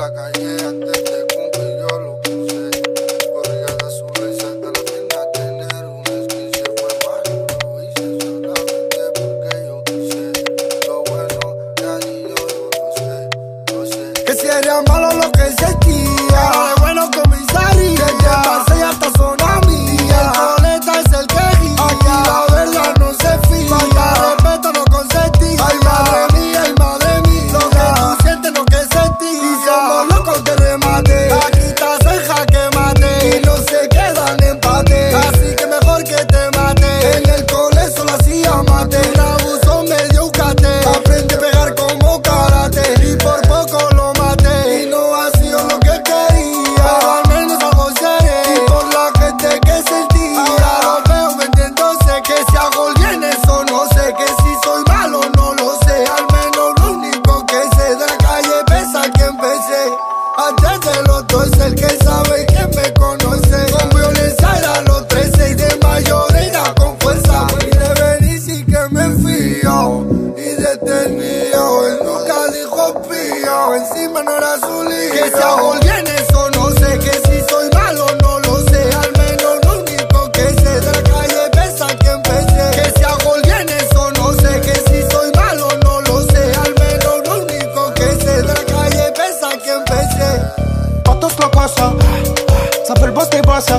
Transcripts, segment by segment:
la calle antes de cumplir yo lo puse. Corridas azules y salta la pena tener un skin. Se fue mal, lo hice solamente porque yo quise. Lo bueno ya ni yo lo sé, lo sé. Que si era malo lo que sentía, era de bueno comisaría. Que te pasé hasta zona mía. El coleta es el que guía. Aquí la verdad no se fía. Falta respeto no consentí. Ay madre mía, lo que tú sientes no que sentí. Y somos locos de remate. Aquí estás en jaque mate. Y no se quedan empate. Así que mejor que te mate. En el cole solo hacía mate. Un abuso medio ucate. Aprende a pegar como karate. Y por poco lo maté. Y no ha sido lo que quería. Pero al menos algo seré. Y por la gente que sentí. Ahora lo veo vendiéndose. Que si hago bien eso no sé. Que si soy malo no lo sé. Al menos lo único que sé de la calle pesa que empecé. Antes de los 12 el que sabe y que me conoce. Con violencia era los 13 y de mayor era con fuerza. Y de venir sí que me fío y detenido. Él nunca dijo pío, encima no era su lío. Que si hago bien eso no sé. Que si soy malo no lo sé. Al menos lo único que sé de la calle pesa que empecé. Que si hago bien eso no sé. Que si soy malo no lo sé. Al menos lo único que sé de la calle pesa que empecé. Portos locosa, ça peut le boss des boss.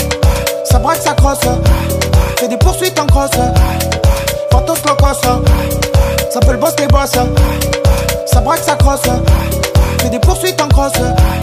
Ça braque, ça crosse, fait des poursuites en crosse. Portos locosa, ça peut le boss des boss. Ça braque, ça crosse, fait des poursuites en crosse.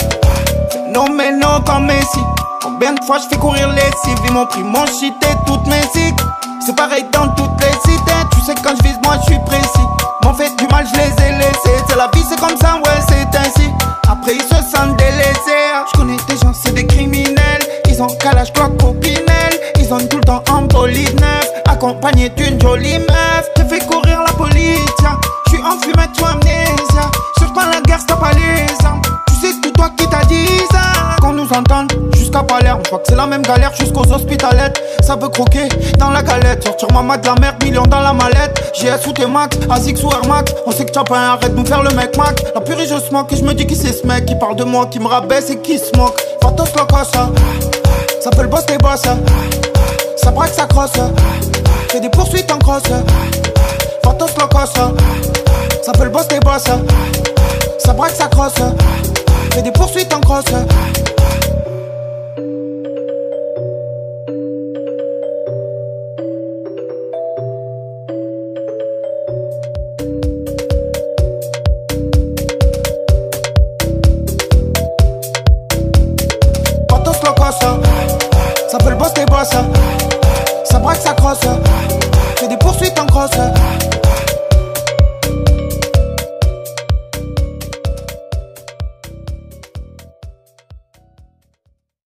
Non mais non comme Messi. Combien de fois je fais courir les cibles. Ils m'ont pris mon shit et toutes mes zigs. C'est pareil dans toutes les cités. Tu sais quand je vise moi je suis précis. M'ont fait du mal je les ai laissés. C'est la vie c'est comme ça ouais c'est ainsi. Après ils se sentent délaissés. Je connais des gens c'est des criminels. Ils ont calage glock copinel. Ils ont tout le temps en bolide neuf. Accompagné d'une jolie meuf. Te fais courir la police. Je suis en fumette ou amnésia. Cherche pas la guerre stop pas les armes. Tu sais tout toi qui t'a dit ça. Qu'on nous entende jusqu'à Palerme. Je crois que c'est la même galère jusqu'aux hospitalettes. Ça veut croquer dans la galette. Sortir maman de la merde, millions dans la mallette. GS ou T-Max, ASICS ou Air Max. On sait que t'as pas un, arrête de nous faire le mec Mac. La purée je smoke et je me dis qui c'est ce mec. Qui parle de moi, qui me rabaisse et qui se moque. Fatos locosa, ça peut le boss des boss. Ça braque, ça crosse, fait des poursuites en crosse. Fatos locosa, ça peut le boss des boss. Ça braque, ça crosse, fait des poursuites en crosse. Ça peut le boss des boss. Ça braque, ça crosse, fait des poursuites en crosse.